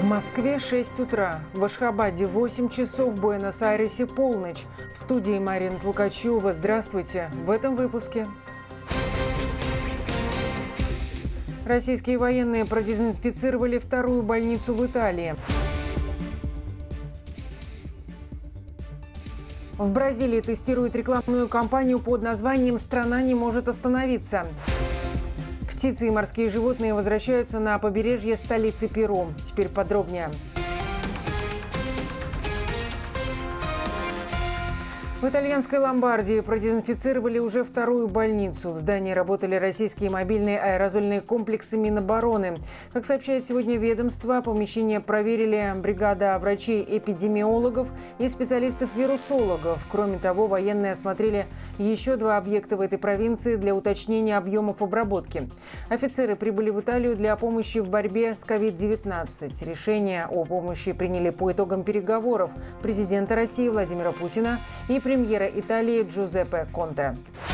Москве 6 утра, в Ашхабаде 8 часов, в Буэнос-Айресе полночь. В студии Марина Тлукачева. Здравствуйте. В этом выпуске. Российские военные продезинфицировали вторую больницу в Италии. В Бразилии тестируют рекламную кампанию под названием «Страна не может остановиться». Птицы и морские животные возвращаются на побережье столицы Перу. Теперь подробнее. В итальянской Ломбардии продезинфицировали уже вторую больницу. В здании работали российские мобильные аэрозольные комплексы Минобороны. Как сообщает сегодня ведомство, помещение проверили бригада врачей-эпидемиологов и специалистов-вирусологов. Кроме того, военные осмотрели еще 2 объекта в этой провинции для уточнения объемов обработки. Офицеры прибыли в Италию для помощи в борьбе с COVID-19. Решение о помощи приняли по итогам переговоров президента России Владимира Путина и премьера Италии Джузеппе Конте.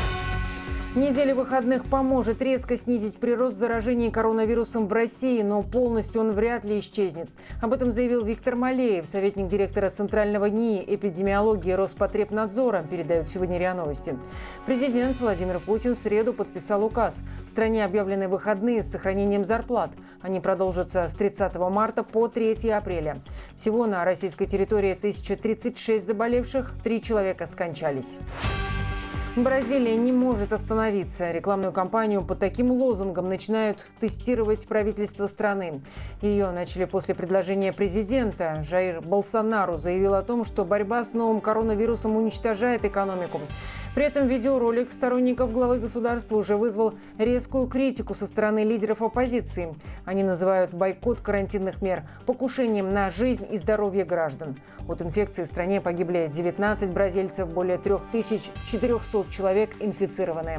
Неделя выходных поможет резко снизить прирост заражений коронавирусом в России, но полностью он вряд ли исчезнет. Об этом заявил Виктор Малеев, советник директора Центрального НИИ эпидемиологии Роспотребнадзора, передают сегодня РИА Новости. Президент Владимир Путин в среду подписал указ. В стране объявлены выходные с сохранением зарплат. Они продолжатся с 30 марта по 3 апреля. Всего на российской территории 1036 заболевших, 3 человека скончались. Бразилия не может остановиться. Рекламную кампанию под таким лозунгом начинают тестировать правительство страны. Ее начали после предложения президента. Жаир Болсонару заявил о том, что борьба с новым коронавирусом уничтожает экономику. При этом видеоролик сторонников главы государства уже вызвал резкую критику со стороны лидеров оппозиции. Они называют бойкот карантинных мер покушением на жизнь и здоровье граждан. От инфекции в стране погибли 19 бразильцев, более 3400 человек инфицированы.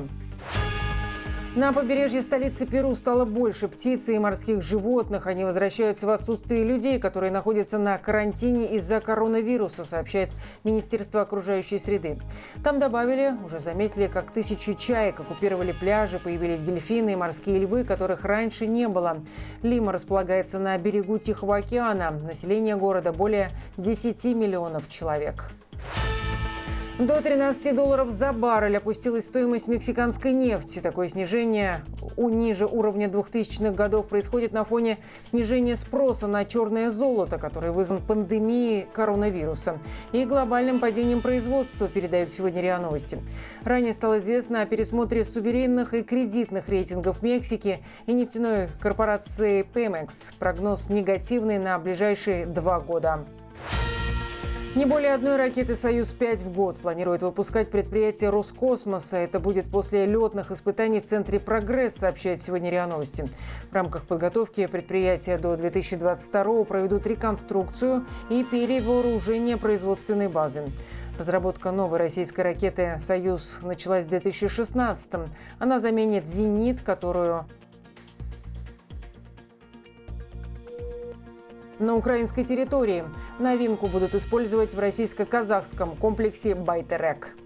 На побережье столицы Перу стало больше птиц и морских животных. Они возвращаются в отсутствие людей, которые находятся на карантине из-за коронавируса, сообщает Министерство окружающей среды. Там добавили, уже заметили, как тысячи чаек оккупировали пляжи, появились дельфины и морские львы, которых раньше не было. Лима располагается на берегу Тихого океана. Население города более 10 миллионов человек. До $13 за баррель опустилась стоимость мексиканской нефти. Такое снижение ниже уровня 2000-х годов происходит на фоне снижения спроса на черное золото, которое вызвано пандемией коронавируса и глобальным падением производства, передают сегодня РИА Новости. Ранее стало известно о пересмотре суверенных и кредитных рейтингов Мексики и нефтяной корпорации Pemex. Прогноз негативный на ближайшие 2 года. Не более одной ракеты «Союз-5» в год планирует выпускать предприятие Роскосмоса. Это будет после летных испытаний в Центре «Прогресс», сообщает сегодня РИА Новости. В рамках подготовки предприятия до 2022 проведут реконструкцию и перевооружение производственной базы. Разработка новой российской ракеты «Союз» началась в 2016-м. Она заменит «Зенит», которую на украинской территории. Новинку будут использовать в российско-казахском комплексе «Байтерек».